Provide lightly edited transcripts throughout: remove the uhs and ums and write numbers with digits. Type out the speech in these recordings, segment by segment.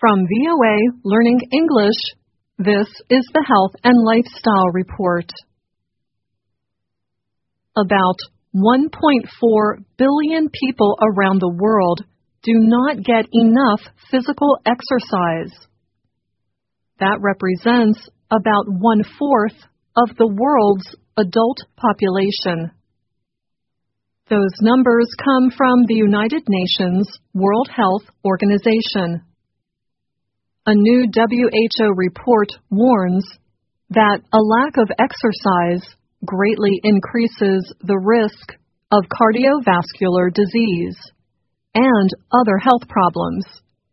From VOA Learning English, this is the Health and Lifestyle Report. About 1.4 billion people around the world do not get enough physical exercise. That represents about 1/4 of the world's adult population. Those numbers come from the United Nations World Health Organization. A new WHO report warns that a lack of exercise greatly increases the risk of cardiovascular disease and other health problems.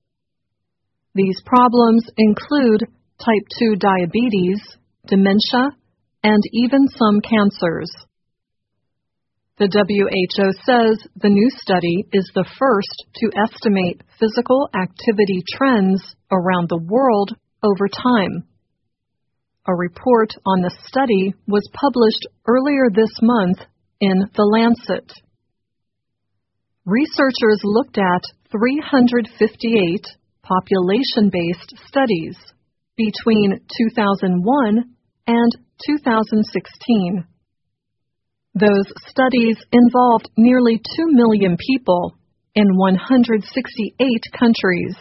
These problems include type 2 diabetes, dementia, and even some cancers. The WHO says the new study is the first to estimate physical activity trends around the world over time. A report on the study was published earlier this month in The Lancet. Researchers looked at 358 population-based studies between 2001 and 2016. Those studies involved nearly 2 million people in 168 countries.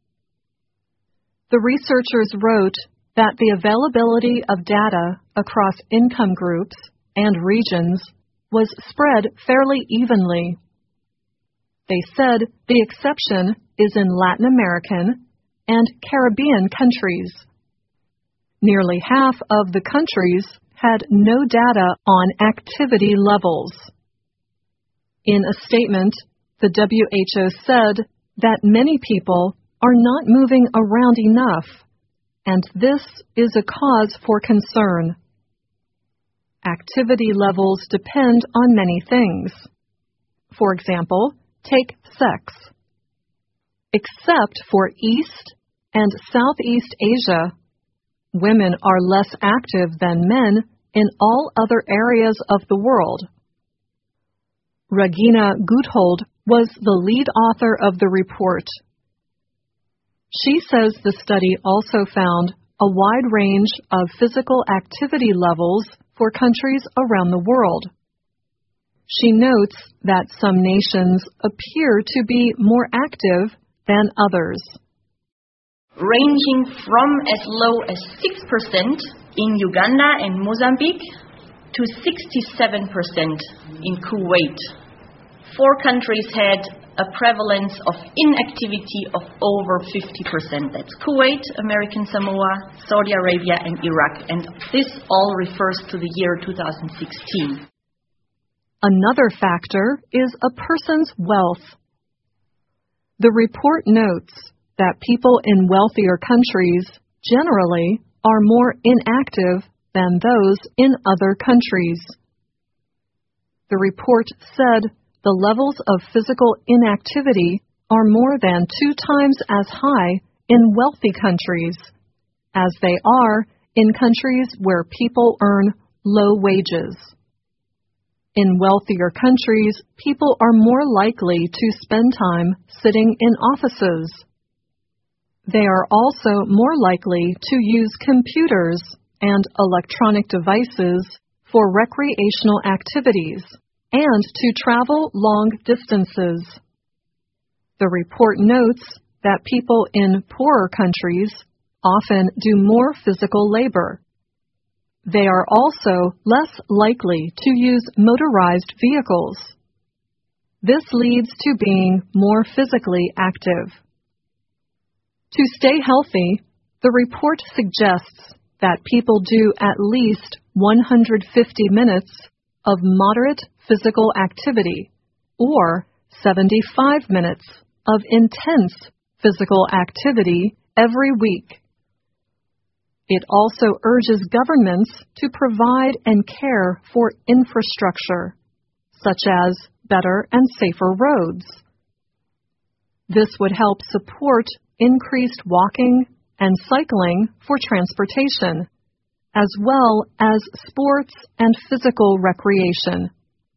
The researchers wrote that the availability of data across income groups and regions was spread fairly evenly. They said the exception is in Latin American and Caribbean countries. Nearly half of the countries had no data on activity levels. In a statement, the WHO said that many people are not moving around enough, and this is a cause for concern. Activity levels depend on many things. For example, take sex. Except for East and Southeast Asia, women are less active than men in all other areas of the world. Regina Guthold was the lead author of the report. She says the study also found a wide range of physical activity levels for countries around the world. She notes that some nations appear to be more active than others. Ranging from as low as 6% in Uganda and Mozambique to 67% in Kuwait. 4 countries had a prevalence of inactivity of over 50%. That's Kuwait, American Samoa, Saudi Arabia, and Iraq. And this all refers to the year 2016. Another factor is a person's wealth. The report notes that people in wealthier countries generally are more inactive than those in other countries. The report said the levels of physical inactivity are more than 2 times as high in wealthy countries as they are in countries where people earn low wages. In wealthier countries, people are more likely to spend time sitting in offices. They are also more likely to use computers and electronic devices for recreational activities and to travel long distances. The report notes that people in poorer countries often do more physical labor. They are also less likely to use motorized vehicles. This leads to being more physically active. To stay healthy, the report suggests that people do at least 150 minutes of moderate physical activity or 75 minutes of intense physical activity every week. It also urges governments to provide and care for infrastructure, such as better and safer roads. This would help support increased walking and cycling for transportation, as well as sports and physical recreation.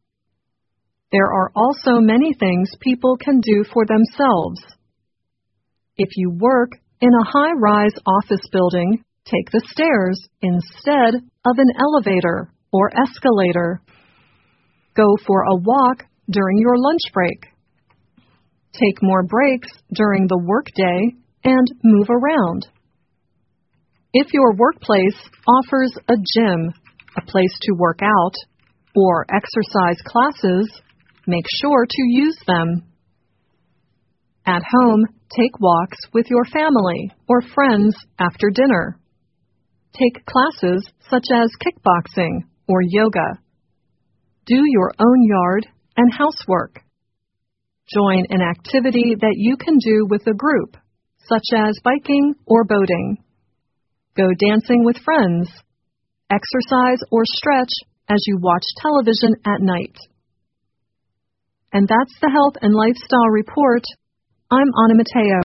There are also many things people can do for themselves. If you work In a high-rise office building, take the stairs instead of an elevator or escalator. Go for a walk during your lunch break. Take more breaks during the workday and move around. If your workplace offers a gym, a place to work out, or exercise classes, make sure to use them. At home, take walks with your family or friends after dinner. Take classes such as kickboxing or yoga. Do your own yard and housework. Join an activity that you can do with a group, such as biking or boating. Go dancing with friends. Exercise or stretch as you watch television at night. And that's the Health and Lifestyle Report. I'm Anna Mateo.